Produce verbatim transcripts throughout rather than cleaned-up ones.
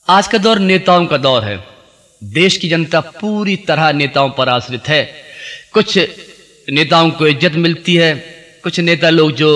आज का दौर नेताओं का दौर है। देश की जनता पूरी तरह नेताओं पर आश्रित है। कुछ नेताओं को इज्जत मिलती है, कुछ नेता लोग जो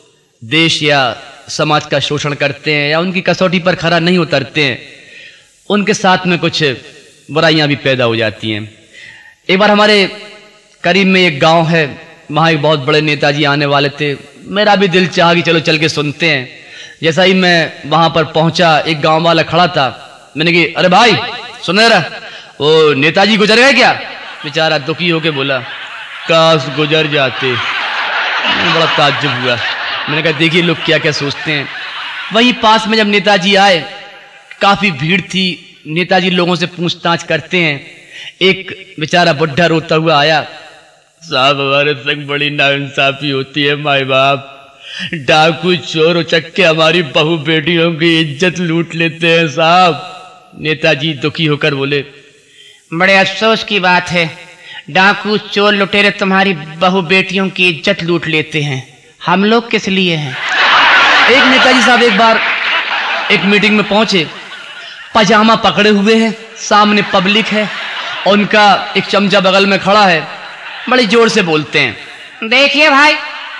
देश या समाज का शोषण करते हैं या उनकी कसौटी पर खरा नहीं उतरते हैं, उनके साथ में कुछ बुराइयां भी पैदा हो जाती हैं। एक बार हमारे करीब में एक गांव है, वहाँ एक बहुत बड़े नेताजी आने वाले थे। मेरा भी दिल चाहा कि चलो चल के सुनते हैं। जैसा ही मैं वहाँ पर पहुँचा, एक गांव वाला खड़ा था। मैंने कहा, अरे भाई सुन रहा, वो नेताजी गुजर गए क्या? बेचारा दुखी होके बोला, काश गुजर जाते। बड़ा ताज्जुब हुआ। मैंने कहा, देखिए लोग क्या क्या सोचते हैं। वहीं पास में जब नेताजी आए, काफ़ी भीड़ थी। नेताजी लोगों से पूछताछ करते हैं। एक बेचारा बुढ़ा रोता हुआ आया, साहब हमारे संग बड़ी नाइंसाफी होती है, माई बाप डाकू चोर उचक के हमारी बहू बेटियों की इज्जत लूट लेते हैं साहब। नेताजी दुखी होकर बोले, बड़े अफसोस की बात है, डाकू चोर लुटेरे तुम्हारी बहू बेटियों की इज्जत लूट लेते हैं, हम लोग किस लिए हैं? एक नेताजी साहब एक बार एक मीटिंग में पहुंचे, पजामा पकड़े हुए हैं, सामने पब्लिक है, उनका एक चमचा बगल में खड़ा है, बड़े जोर से बोलते हैं, देखिए भाई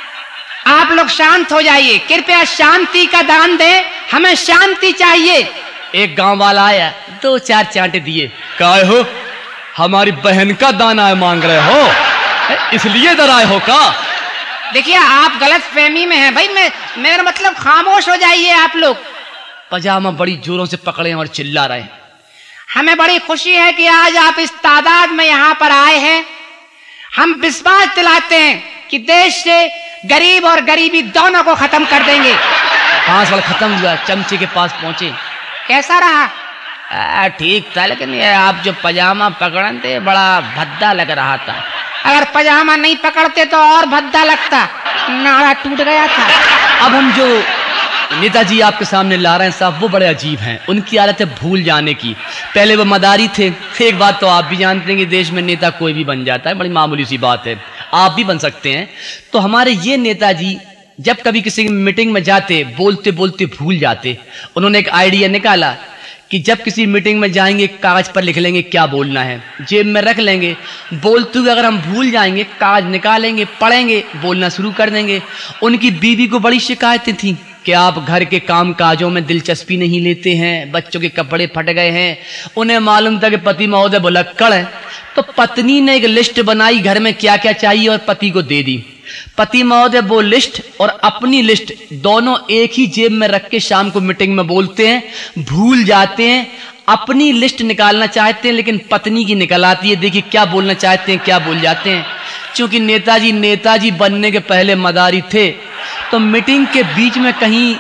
आप लोग शांत हो जाइए, कृपया शांति का दान दें, हमें शांति चाहिए। एक गांव वाला आया, दो चार चांटे दिए। काय हो, हमारी बहन का दाना मांग रहे हो, इसलिए डराए हो का? देखिए आप गलत फहमी में हैं भाई, मैं मेरा मतलब खामोश हो जाइए आप लोग। पजामा बड़ी जोरों से पकड़े और चिल्ला रहे हैं। हमें बड़ी खुशी है कि आज आप इस तादाद में यहाँ पर आए हैं। हम विश्वास दिलाते हैं कि देश से गरीब और गरीबी दोनों को खत्म कर देंगे। पांच वाला खत्म हुआ, चमचे के पास पहुंचे। कैसा रहा? ठीक था, लेकिन ये आप जो पजामा पकड़े थे बड़ा भद्दा लग रहा था। अगर पजामा नहीं पकड़ते तो और भद्दा लगता, नाड़ा टूट गया था। अब हम जो नेताजी आपके सामने ला रहे हैं साहब, वो बड़े अजीब हैं। उनकी आदत है भूल जाने की। पहले वो मदारी थे। एक बात तो आप भी जानते हैं कि देश में नेता कोई भी बन जाता है, बड़ी मामूली सी बात है, आप भी बन सकते हैं। तो हमारे ये नेताजी जब कभी किसी मीटिंग में जाते, बोलते बोलते भूल जाते। उन्होंने एक आइडिया निकाला कि जब किसी मीटिंग में जाएंगे, कागज पर लिख लेंगे क्या बोलना है, जेब में रख लेंगे, बोलते हुए अगर हम भूल जाएंगे, कागज निकालेंगे, पढ़ेंगे, बोलना शुरू कर देंगे। उनकी बीवी को बड़ी शिकायतें थी कि आप घर के काम काजों में दिलचस्पी नहीं लेते हैं, बच्चों के कपड़े फट गए हैं। उन्हें मालूम था कि पति महोदय भुलक्कड़ है, तो पत्नी ने एक लिस्ट बनाई घर में क्या क्या चाहिए और पति को दे दी। पति महोदय वो लिस्ट और अपनी लिस्ट दोनों एक ही जेब में रख के शाम को मीटिंग में बोलते हैं, भूल जाते हैं। अपनी लिस्ट निकालना चाहते हैं लेकिन पत्नी की निकल आती है। देखिए क्या बोलना चाहते हैं, क्या बोल जाते हैं। क्योंकि नेताजी नेताजी बनने के पहले मदारी थे, तो मीटिंग के बीच में कहीं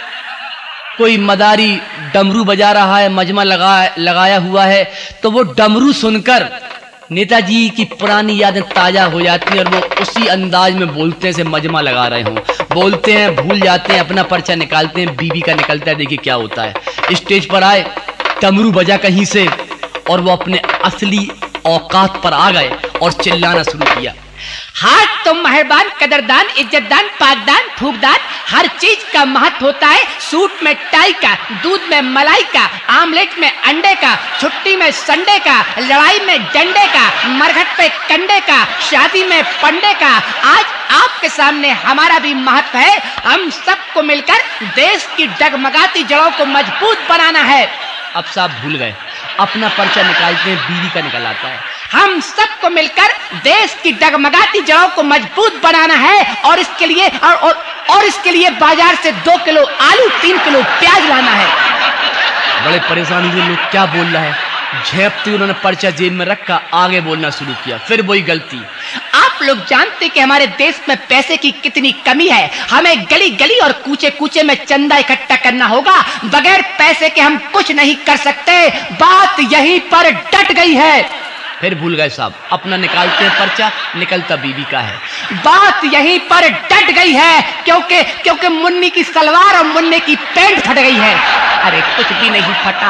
कोई मदारी डमरू बजा रहा है, मजमा लगा लगाया हुआ है, तो वो डमरू सुनकर नेताजी की पुरानी यादें ताजा हो जाती हैं और वो उसी अंदाज में बोलते हैं से मजमा लगा रहे हों। बोलते हैं, भूल जाते हैं, अपना पर्चा निकालते हैं, बीवी का निकलता है। देखिए क्या होता है। स्टेज पर आए, डमरू बजा कहीं से और वो अपने असली औकात पर आ गए और चिल्लाना शुरू किया, हाँ तुम मेहरबान, कदरदान, इज्जतदान, पाकदान, फूकदान, हर चीज का महत्व होता है। सूट में टाई का, दूध में मलाई का, आमलेट में अंडे का, छुट्टी में संडे का, लड़ाई में डंडे का, मरघट पे कंडे का, शादी में पंडे का। आज आपके सामने हमारा भी महत्व है। हम सबको मिलकर देश की डगमगाती जड़ों को मजबूत बनाना है। अब साहब भूल गए, अपना पर्चा निकालते हैं, बीवी का निकल आता है। हम सबको मिलकर देश की डगमगाती जड़ों को मजबूत बनाना है और इसके लिए और, और, और इसके लिए बाजार से दो किलो आलू, तीन किलो प्याज लाना है। बड़े परेशानी से लोग क्या बोल रहा है, झेपते उन्होंने पर्चा जेब में रखा, आगे बोलना शुरू किया। फिर वही गलती। आप लोग जानते कि हमारे देश में पैसे की कितनी कमी है। हमें गली गली और कूचे कूचे में चंदा इकट्ठा करना होगा। बगैर पैसे के हम कुछ नहीं कर सकते। बात यहीं पर डट गई है। फिर भूल गए साहब, अपना निकालते हैं पर्चा, निकलता बीवी का है। बात यहीं पर डट गई है क्योंकि क्योंकि मुन्नी की सलवार और मुन्ने की पैंट फट गई है। अरे कुछ भी नहीं फटा है,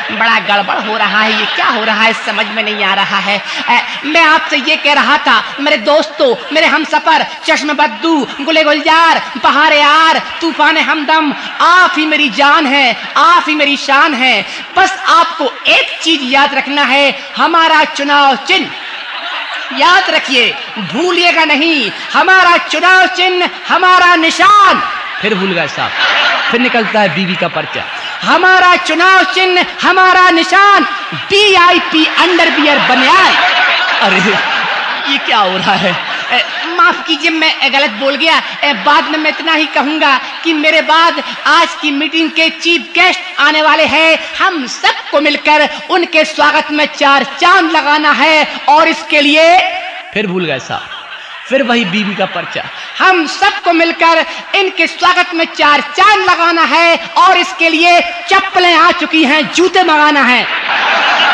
बड़ा गड़बड़ हो रहा है, ये क्या हो रहा है समझ में नहीं आ रहा है। ए, मैं आपसे ये कह रहा था मेरे दोस्तों, मेरे हमसफर, चश्म बद्दू, गुले गुलजार, बहार यार, तूफान हमदम, आप ही मेरी जान है, आप ही मेरी शान है। बस आपको एक चीज याद रखना है, हमारा चुनाव चिन्ह याद रखिए, भूलिएगा नहीं, हमारा चुनाव चिन्ह, हमारा निशान। फिर भूल गए साहब, फिर निकलता है बीवी का पर्चा। हमारा चुनाव चिन्ह, हमारा निशान, बी आई पी अंडरवियर बनियान। अरे ये क्या हो रहा है? ए, माफ कीजिए मैं गलत बोल गया। ए, बाद में मैं इतना ही कहूंगा कि मेरे बाद आज की मीटिंग के चीफ गेस्ट आने वाले हैं। हम सबको मिलकर उनके स्वागत में चार चांद लगाना है और इसके लिए फिर भूल गए साहब, फिर वही बीवी का पर्चा। हम सबको मिलकर इनके स्वागत में चार चांद लगाना है और इसके लिए चप्पलें आ चुकी हैं, जूते मंगाना है।